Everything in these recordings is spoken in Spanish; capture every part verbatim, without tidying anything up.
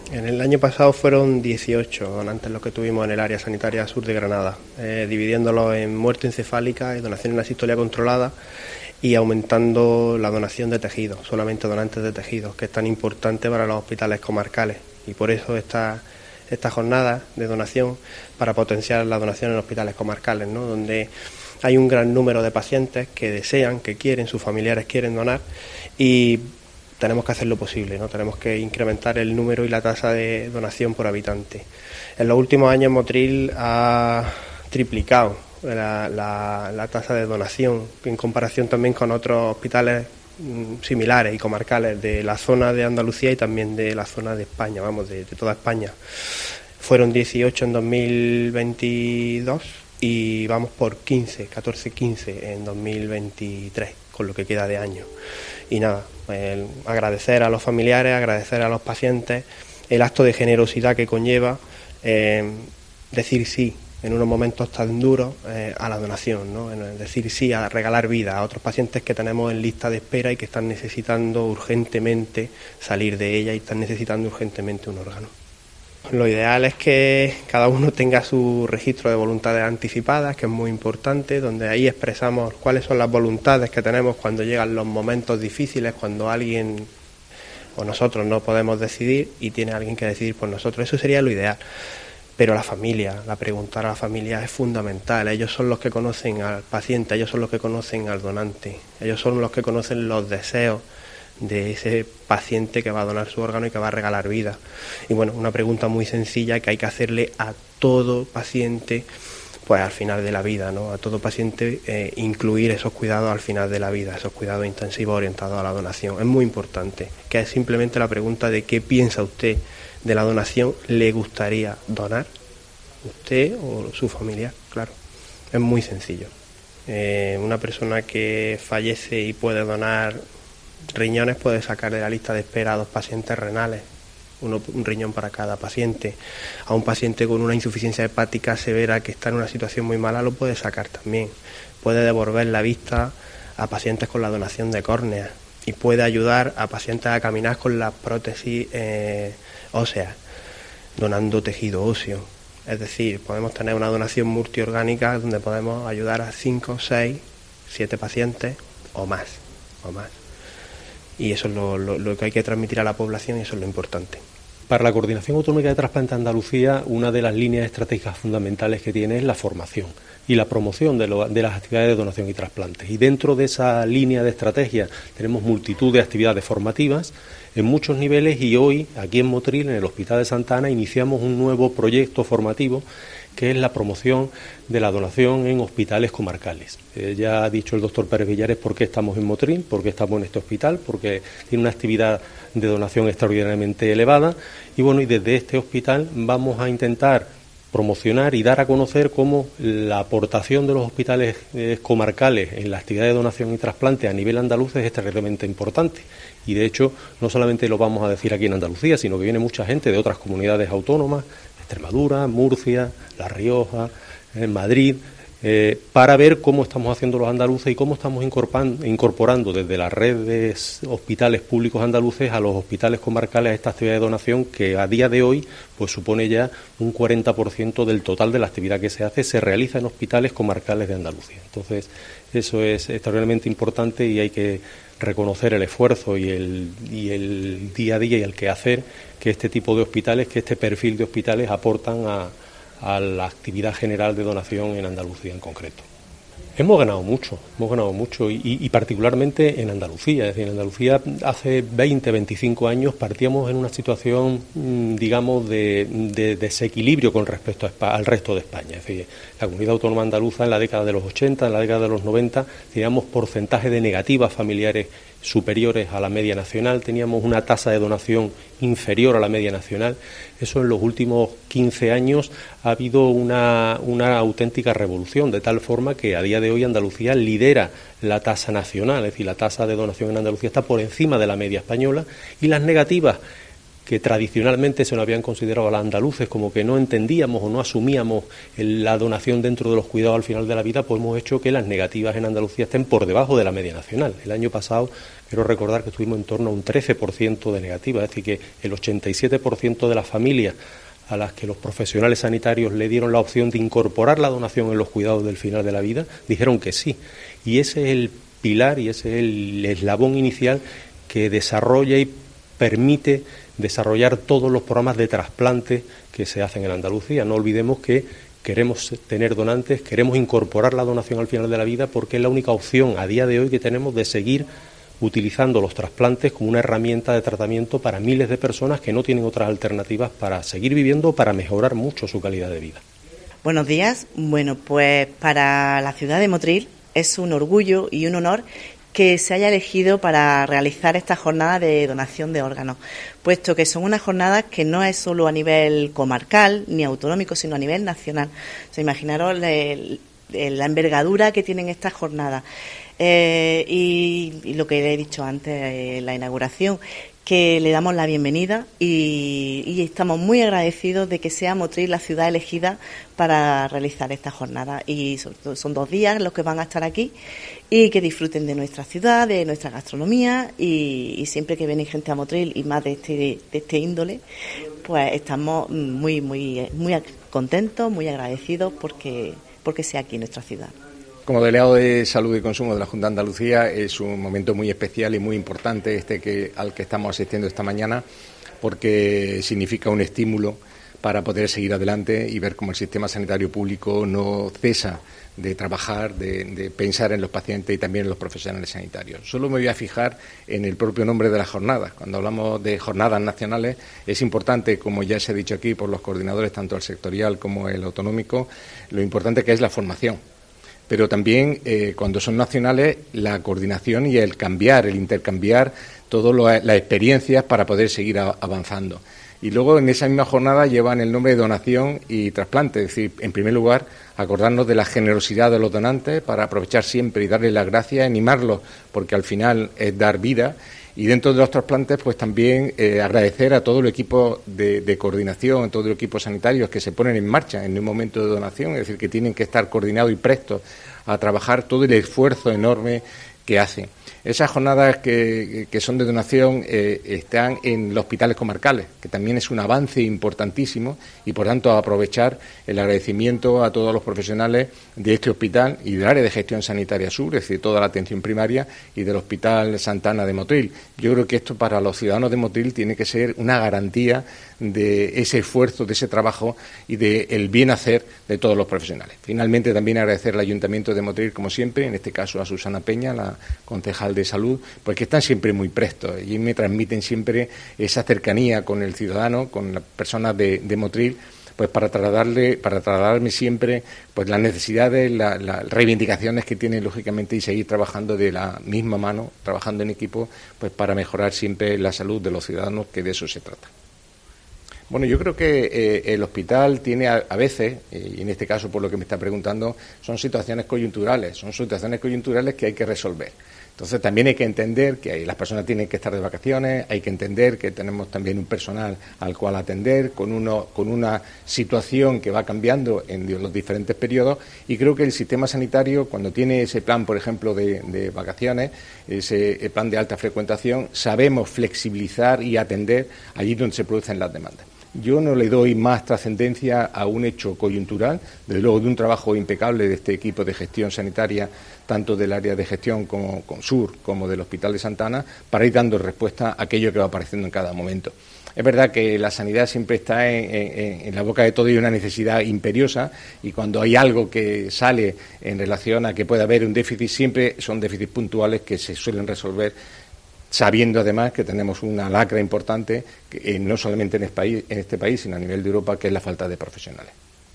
En el año pasado fueron dieciocho donantes los que tuvimos en el área sanitaria sur de Granada, eh, dividiéndolo en muerte encefálica y donación en la sistolia controlada, y aumentando la donación de tejidos, solamente donantes de tejidos, que es tan importante para los hospitales comarcales. Y por eso esta, esta jornada de donación, para potenciar la donación en hospitales comarcales, ¿no?, donde hay un gran número de pacientes que desean, que quieren, sus familiares quieren donar, y tenemos que hacer lo posible, ¿no? Tenemos que incrementar el número y la tasa de donación por habitante. En los últimos años Motril ha triplicado la, la, la tasa de donación, en comparación también con otros hospitales mm, similares y comarcales de la zona de Andalucía y también de la zona de España, vamos, de, de toda España. Fueron dieciocho en dos mil veintidós y vamos por quince, catorce, quince en dos mil veintitrés, con lo que queda de año. Y nada, eh, agradecer a los familiares, agradecer a los pacientes el acto de generosidad que conlleva eh, decir sí en unos momentos tan duros eh, a la donación, ¿no? En decir sí a regalar vida a otros pacientes que tenemos en lista de espera y que están necesitando urgentemente salir de ella y están necesitando urgentemente un órgano. Lo ideal es que cada uno tenga su registro de voluntades anticipadas, que es muy importante, donde ahí expresamos cuáles son las voluntades que tenemos cuando llegan los momentos difíciles, cuando alguien o nosotros no podemos decidir y tiene alguien que decidir por nosotros. Eso sería lo ideal. Pero la familia, la preguntar a la familia es fundamental. Ellos son los que conocen al paciente, ellos son los que conocen al donante, ellos son los que conocen los deseos de ese paciente que va a donar su órgano y que va a regalar vida. Y bueno, una pregunta muy sencilla que hay que hacerle a todo paciente, pues al final de la vida, ¿no? A todo paciente eh, incluir esos cuidados al final de la vida, esos cuidados intensivos orientados a la donación. Es muy importante, que es simplemente la pregunta de qué piensa usted de la donación, le gustaría donar, usted o su familiar, claro. Es muy sencillo. Eh, una persona que fallece y puede donar riñones puede sacar de la lista de espera a dos pacientes renales, uno, un riñón para cada paciente. A un paciente con una insuficiencia hepática severa que está en una situación muy mala lo puede sacar también. Puede devolver la vista a pacientes con la donación de córnea y puede ayudar a pacientes a caminar con las prótesis eh, óseas, donando tejido óseo. Es decir, podemos tener una donación multiorgánica donde podemos ayudar a cinco, seis, siete pacientes o más, o más. Y eso es lo, lo, lo que hay que transmitir a la población y eso es lo importante. Para la Coordinación Autonómica de Trasplante Andalucía, una de las líneas estratégicas fundamentales que tiene es la formación y la promoción de, lo, de las actividades de donación y trasplante. Y dentro de esa línea de estrategia tenemos multitud de actividades formativas en muchos niveles y hoy, aquí en Motril, en el Hospital de Santa Ana, iniciamos un nuevo proyecto formativo que es la promoción de la donación en hospitales comarcales. Eh, ya ha dicho el doctor Pérez Villares por qué estamos en Motril, por qué estamos en este hospital, porque tiene una actividad de donación extraordinariamente elevada y bueno, y desde este hospital vamos a intentar promocionar y dar a conocer cómo la aportación de los hospitales eh, comarcales en la actividad de donación y trasplante a nivel andaluz es extremadamente importante. Y de hecho, no solamente lo vamos a decir aquí en Andalucía, sino que viene mucha gente de otras comunidades autónomas, Extremadura, Murcia, La Rioja, eh, Madrid, eh, para ver cómo estamos haciendo los andaluces y cómo estamos incorporando, incorporando desde las redes hospitales públicos andaluces a los hospitales comarcales a esta actividad de donación que a día de hoy pues supone ya un cuarenta por ciento del total de la actividad que se hace, se realiza en hospitales comarcales de Andalucía. Entonces, eso es extraordinariamente importante y hay que reconocer el esfuerzo y el, y el día a día y el quehacer que este tipo de hospitales, que este perfil de hospitales aportan a, a la actividad general de donación en Andalucía en concreto. Hemos ganado mucho, hemos ganado mucho y, y particularmente en Andalucía. Es decir, en Andalucía hace veinte, veinticinco años partíamos en una situación, digamos, de, de desequilibrio con respecto a, al resto de España. Es decir, la comunidad autónoma andaluza en la década de los ochenta, en la década de los noventa, teníamos porcentaje de negativas familiares superiores a la media nacional, teníamos una tasa de donación inferior a la media nacional. Eso en los últimos quince años ha habido una, una auténtica revolución, de tal forma que a día de hoy Andalucía lidera la tasa nacional, es decir, la tasa de donación en Andalucía está por encima de la media española y las negativas que tradicionalmente se nos habían considerado a los andaluces como que no entendíamos o no asumíamos el, la donación dentro de los cuidados al final de la vida, pues hemos hecho que las negativas en Andalucía estén por debajo de la media nacional. El año pasado, quiero recordar que estuvimos en torno a un trece por ciento de negativas, es decir, que el ochenta y siete por ciento de las familias a las que los profesionales sanitarios le dieron la opción de incorporar la donación en los cuidados del final de la vida, dijeron que sí. Y ese es el pilar y ese es el eslabón inicial que desarrolla y permite desarrollar todos los programas de trasplante que se hacen en Andalucía. No olvidemos que queremos tener donantes, queremos incorporar la donación al final de la vida porque es la única opción a día de hoy que tenemos de seguir utilizando los trasplantes como una herramienta de tratamiento para miles de personas que no tienen otras alternativas para seguir viviendo o para mejorar mucho su calidad de vida. Buenos días. Bueno, pues para la ciudad de Motril es un orgullo y un honor que se haya elegido para realizar esta jornada de donación de órganos, puesto que son unas jornadas que no es solo a nivel comarcal ni autonómico, sino a nivel nacional. O sea, imaginaros el, el, la envergadura que tienen estas jornadas. Eh, y, y lo que he dicho antes en la inauguración, que le damos la bienvenida y, y estamos muy agradecidos de que sea Motril la ciudad elegida para realizar esta jornada. Y son, son dos días los que van a estar aquí y que disfruten de nuestra ciudad, de nuestra gastronomía y, y siempre que viene gente a Motril y más de este, de este índole, pues estamos muy, muy, muy contentos, muy agradecidos porque, porque sea aquí nuestra ciudad. Como delegado de Salud y Consumo de la Junta de Andalucía es un momento muy especial y muy importante este que al que estamos asistiendo esta mañana porque significa un estímulo para poder seguir adelante y ver cómo el sistema sanitario público no cesa de trabajar, de, de pensar en los pacientes y también en los profesionales sanitarios. Solo me voy a fijar en el propio nombre de la jornada. Cuando hablamos de jornadas nacionales es importante, como ya se ha dicho aquí por los coordinadores, tanto el sectorial como el autonómico, lo importante que es la formación. Pero también eh, cuando son nacionales la coordinación y el cambiar, el intercambiar todas las experiencias para poder seguir a, avanzando. Y luego en esa misma jornada llevan el nombre de donación y trasplante, es decir, en primer lugar acordarnos de la generosidad de los donantes para aprovechar siempre y darles las gracias, animarlos, porque al final es dar vida. Y dentro de los trasplantes, pues también eh, agradecer a todo el equipo de, de coordinación, a todo el equipo sanitario que se ponen en marcha en un momento de donación, es decir, que tienen que estar coordinados y prestos a trabajar todo el esfuerzo enorme que hacen. Esas jornadas que, que son de donación eh, están en los hospitales comarcales, que también es un avance importantísimo y, por tanto, aprovechar el agradecimiento a todos los profesionales de este hospital y del área de gestión sanitaria sur, es decir, toda la atención primaria y del Hospital Santa Ana de Motril. Yo creo que esto para los ciudadanos de Motril tiene que ser una garantía de ese esfuerzo, de ese trabajo y del bien hacer de todos los profesionales. Finalmente, también agradecer al Ayuntamiento de Motril, como siempre, en este caso a Susana Peña, la concejal de Salud, porque están siempre muy prestos y me transmiten siempre esa cercanía con el ciudadano, con las personas de, de Motril, pues para trasladarle, para trasladarme siempre pues las necesidades, la, las reivindicaciones que tienen lógicamente y seguir trabajando de la misma mano, trabajando en equipo, pues para mejorar siempre la salud de los ciudadanos, que de eso se trata. Bueno, yo creo que eh, el hospital tiene a, a veces, eh, y en este caso por lo que me está preguntando, son situaciones coyunturales, son situaciones coyunturales que hay que resolver. Entonces también hay que entender que hay, las personas tienen que estar de vacaciones, hay que entender que tenemos también un personal al cual atender, con, uno, con una situación que va cambiando en los diferentes periodos, y creo que el sistema sanitario, cuando tiene ese plan, por ejemplo, de, de vacaciones, ese plan de alta frecuentación, sabemos flexibilizar y atender allí donde se producen las demandas. Yo no le doy más trascendencia a un hecho coyuntural, desde luego de un trabajo impecable de este equipo de gestión sanitaria, tanto del área de gestión como con Sur como del Hospital de Santa Ana, para ir dando respuesta a aquello que va apareciendo en cada momento. Es verdad que la sanidad siempre está en, en, en la boca de todo y una necesidad imperiosa, y cuando hay algo que sale en relación a que pueda haber un déficit, siempre son déficits puntuales que se suelen resolver, sabiendo además que tenemos una lacra importante, que, eh, no solamente en este, país, en este país, sino a nivel de Europa, que es la falta de profesionales.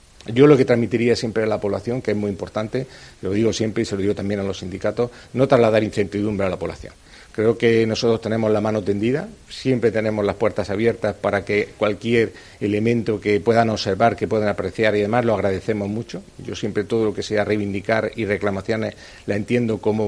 Yo lo que transmitiría siempre a la población, que es muy importante, lo digo siempre y se lo digo también a los sindicatos, no trasladar incertidumbre a la población. Creo que nosotros tenemos la mano tendida, siempre tenemos las puertas abiertas para que cualquier elemento que puedan observar, que puedan apreciar y demás, lo agradecemos mucho. Yo siempre todo lo que sea reivindicar y reclamaciones la entiendo como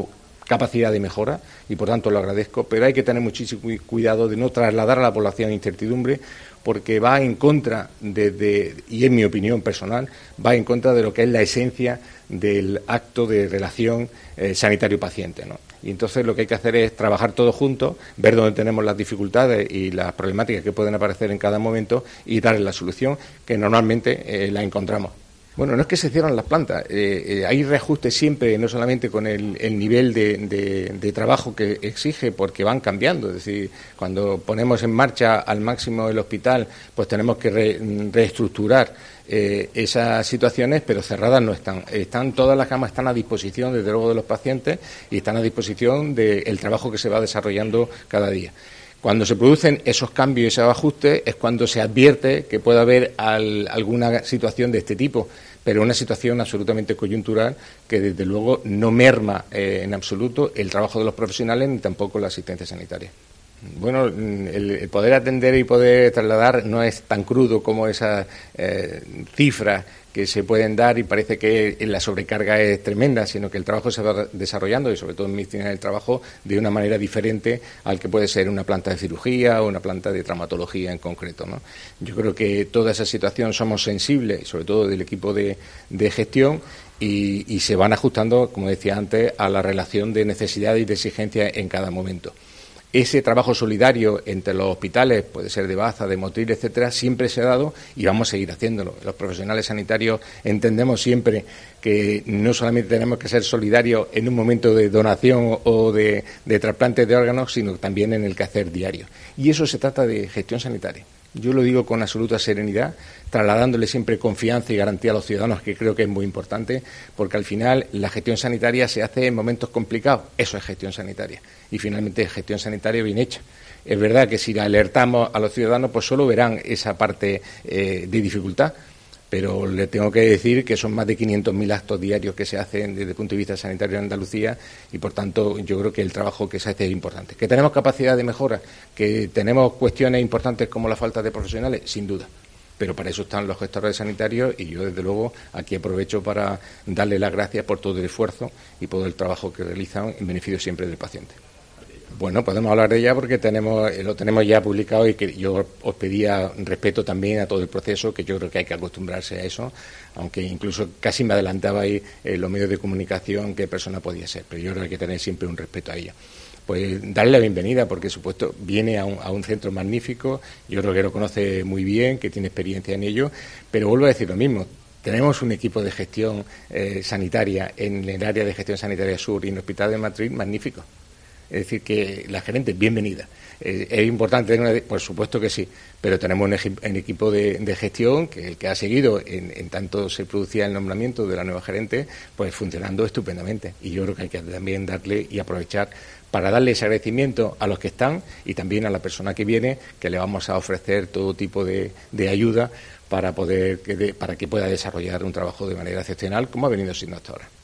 capacidad de mejora y por tanto lo agradezco, pero hay que tener muchísimo cuidado de no trasladar a la población incertidumbre, porque va en contra de, de, y en mi opinión personal, va en contra de lo que es la esencia del acto de relación eh, sanitario-paciente, ¿no? Y entonces lo que hay que hacer es trabajar todos juntos, ver dónde tenemos las dificultades y las problemáticas que pueden aparecer en cada momento y darle la solución, que normalmente eh, la encontramos. Bueno, no es que se cierran las plantas, eh, eh, hay reajustes siempre, no solamente con el, el nivel de, de, de trabajo que exige, porque van cambiando. Es decir, cuando ponemos en marcha al máximo el hospital, pues tenemos que re, reestructurar eh, esas situaciones, pero cerradas no están. Están todas las camas están a disposición, desde luego, de los pacientes y están a disposición del trabajo que se va desarrollando cada día. Cuando se producen esos cambios y esos ajustes es cuando se advierte que puede haber al, alguna situación de este tipo, pero una situación absolutamente coyuntural que desde luego no merma eh, en absoluto el trabajo de los profesionales ni tampoco la asistencia sanitaria. Bueno, el, el poder atender y poder trasladar no es tan crudo como esas eh, cifras que se pueden dar y parece que la sobrecarga es tremenda, sino que el trabajo se va desarrollando y sobre todo en medicina del trabajo de una manera diferente al que puede ser una planta de cirugía o una planta de traumatología en concreto, ¿no? Yo creo que toda esa situación somos sensibles, sobre todo del equipo de, de gestión, y, y se van ajustando, como decía antes, a la relación de necesidad y de exigencia en cada momento. Ese trabajo solidario entre los hospitales, puede ser de Baza, de Motril, etcétera, siempre se ha dado y vamos a seguir haciéndolo. Los profesionales sanitarios entendemos siempre que no solamente tenemos que ser solidarios en un momento de donación o de, de trasplantes de órganos, sino también en el quehacer diario. Y eso se trata de gestión sanitaria. Yo lo digo con absoluta serenidad, trasladándole siempre confianza y garantía a los ciudadanos, que creo que es muy importante, porque al final la gestión sanitaria se hace en momentos complicados. Eso es gestión sanitaria. Y finalmente es gestión sanitaria bien hecha. Es verdad que si alertamos a los ciudadanos, pues solo verán esa parte eh, de dificultad. Pero le tengo que decir que son más de quinientos mil actos diarios que se hacen desde el punto de vista sanitario en Andalucía y, por tanto, yo creo que el trabajo que se hace es importante. ¿Que tenemos capacidad de mejora? ¿Que tenemos cuestiones importantes como la falta de profesionales? Sin duda. Pero para eso están los gestores sanitarios y yo, desde luego, aquí aprovecho para darle las gracias por todo el esfuerzo y por todo el trabajo que realizan en beneficio siempre del paciente. Bueno, podemos hablar de ella porque tenemos lo tenemos ya publicado y que yo os pedía respeto también a todo el proceso, que yo creo que hay que acostumbrarse a eso, aunque incluso casi me adelantaba ahí en los medios de comunicación qué persona podía ser, pero yo creo que hay que tener siempre un respeto a ella. Pues darle la bienvenida porque, supuesto, viene a un, a un centro magnífico, yo creo que lo conoce muy bien, que tiene experiencia en ello, pero vuelvo a decir lo mismo. Tenemos un equipo de gestión eh, sanitaria en el área de gestión sanitaria sur y en el Hospital de Madrid magnífico. Es decir, que la gerente es bienvenida. Eh, ¿Es importante tener una...? Por supuesto que sí, pero tenemos un, un equipo de, de gestión que el que ha seguido, en, en tanto se producía el nombramiento de la nueva gerente, pues funcionando estupendamente. Y yo creo que hay que también darle y aprovechar para darle ese agradecimiento a los que están y también a la persona que viene, que le vamos a ofrecer todo tipo de, de ayuda para, poder, que de, para que pueda desarrollar un trabajo de manera excepcional, como ha venido siendo hasta ahora.